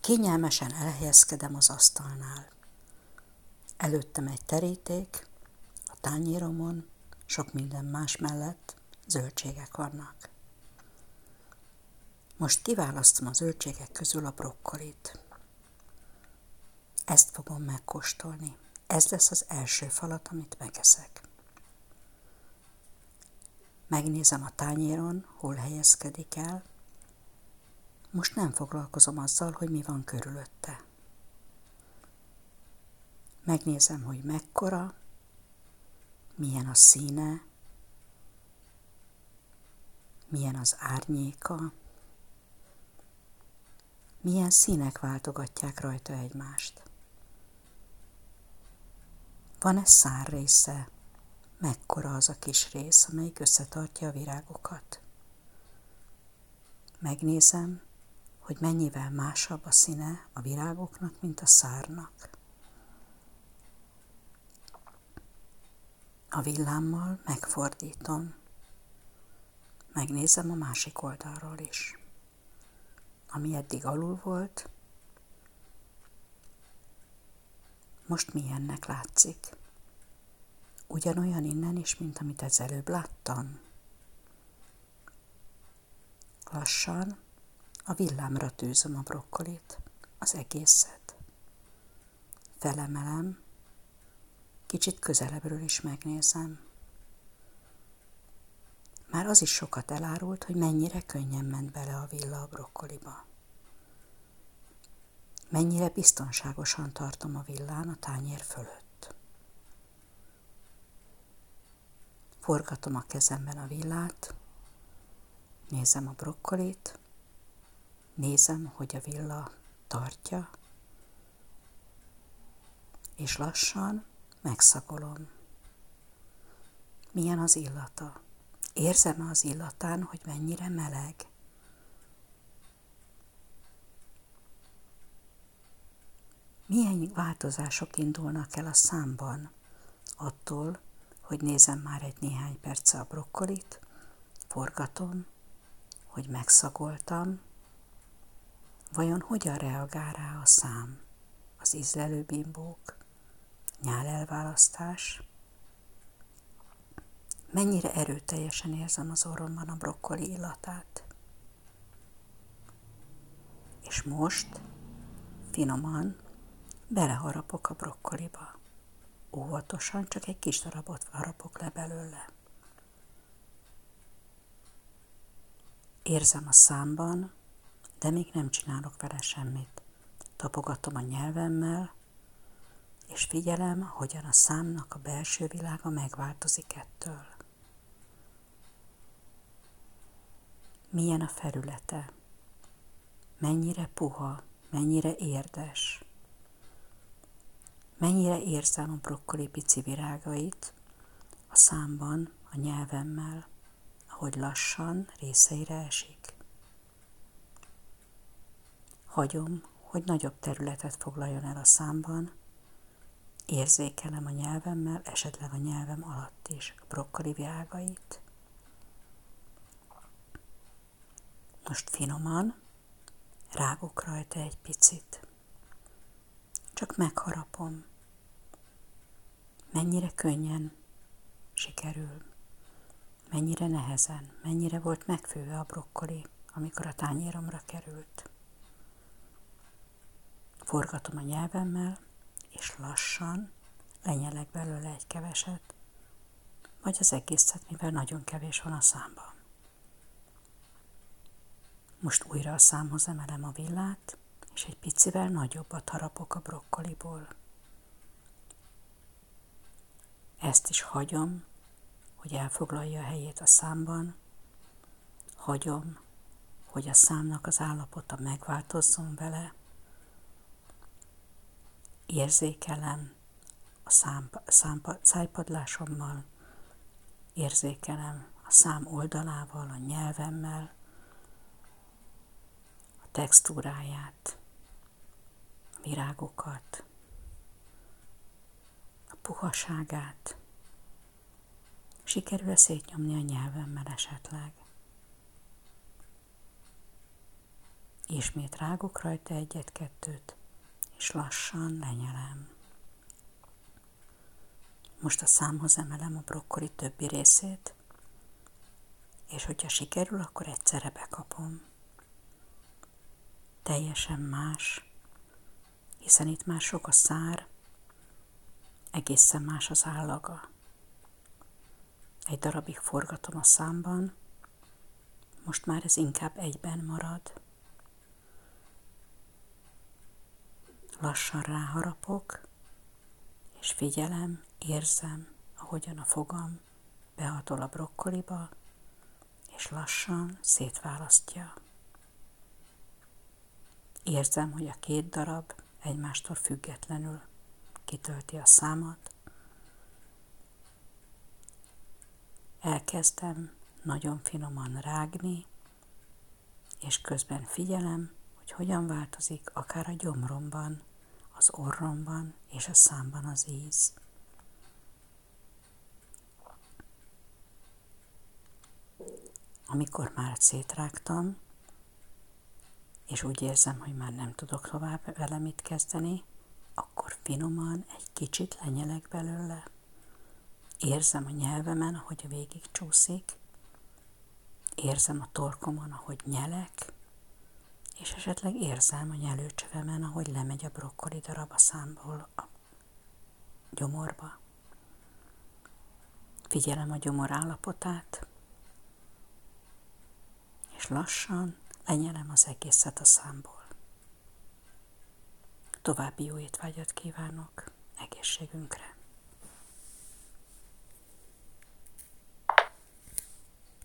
Kényelmesen elhelyezkedem az asztalnál. Előttem egy teríték, a tányéromon, sok minden más mellett zöldségek vannak. Most kiválasztom a zöldségek közül a brokkolit. Ezt fogom megkóstolni. Ez lesz az első falat, amit megeszek. Megnézem a tányéron, hol helyezkedik el. Most nem foglalkozom azzal, hogy mi van körülötte. Megnézem, hogy mekkora, milyen a színe, milyen az árnyéka, milyen színek váltogatják rajta egymást. Van-e szár része? Mekkora az a kis rész, amelyik összetartja a virágokat? Megnézem, hogy mennyivel másabb a színe a virágoknak, mint a szárnak. A villámmal megfordítom. Megnézem a másik oldalról is. Ami eddig alul volt, most milyennek látszik. Ugyanolyan innen is, mint amit az előbb láttam. Lassan a villámra tűzöm a brokkolit, az egészet. Felemelem, kicsit közelebbről is megnézem. Már az is sokat elárult, hogy mennyire könnyen ment bele a villa a brokkoliba. Mennyire biztonságosan tartom a villán a tányér fölött. Forgatom a kezemben a villát, nézem a brokkolit, nézem, hogy a villa tartja, és lassan megszagolom. Milyen az illata? Érzem az illatán, hogy mennyire meleg? Milyen változások indulnak el a számban? Attól, hogy nézem már egy néhány perce a brokkolit, forgatom, hogy megszagoltam, vajon hogyan reagál rá a szám? Az ízlelőbimbók, nyálelválasztás. Mennyire erőteljesen érzem az orromban a brokkoli illatát. És most finoman beleharapok a brokkoliba. Óvatosan, csak egy kis darabot harapok le belőle. Érzem a számban, de még nem csinálok vele semmit. Tapogatom a nyelvemmel, és figyelem, hogyan a számnak a belső világa megváltozik ettől. Milyen a felülete? Mennyire puha, mennyire érdes? Mennyire érzem a brokkoli pici virágait a számban, a nyelvemmel, ahogy lassan részeire esik. Hagyom, hogy nagyobb területet foglaljon el a számban, érzékelem a nyelvemmel, esetleg a nyelvem alatt is a brokkoli virágait. Most finoman rágok rajta egy picit. Csak megharapom. Mennyire könnyen sikerül. Mennyire nehezen. Mennyire volt megfőve a brokkoli, amikor a tányéromra került. Forgatom a nyelvemmel, és lassan lenyelek belőle egy keveset, vagy az egészet, mivel nagyon kevés van a számban. Most újra a számhoz emelem a villát, és egy picivel nagyobbat harapok a brokkoliból. Ezt is hagyom, hogy elfoglalja a helyét a számban. Hagyom, hogy a számnak az állapota megváltozzon vele. Érzékelem a szájpadlásommal, érzékelem a szám oldalával, a nyelvemmel, a textúráját, a virágokat, a puhaságát. Sikerül szétnyomni a nyelvemmel esetleg. Ismét rágok rajta egyet-kettőt, és lassan lenyelem. Most a számhoz emelem a brokkoli többi részét, és hogyha sikerül, akkor egyszerre bekapom. Teljesen más, hiszen itt már sok a szár, egészen más az állaga. Egy darabig forgatom a számban, most már ez inkább egyben marad. Lassan ráharapok, és figyelem, érzem, ahogyan a fogam behatol a brokkoliba, és lassan szétválasztja. Érzem, hogy a két darab egymástól függetlenül kitölti a számat. Elkezdem nagyon finoman rágni, és közben figyelem, hogy hogyan változik akár a gyomromban, az orromban és a számban az íz. Amikor már szétrágtam, és úgy érzem, hogy már nem tudok tovább vele mit kezdeni, akkor finoman egy kicsit lenyelek belőle. Érzem a nyelvemen, ahogy végig csúszik, érzem a torkomon, ahogy nyelek, és esetleg érzem a nyelőcsövemen, ahogy lemegy a brokkoli darab a számból a gyomorba. Figyelem a gyomor állapotát, és lassan lenyelem az egészet a számból. További jó étvágyat kívánok, egészségünkre!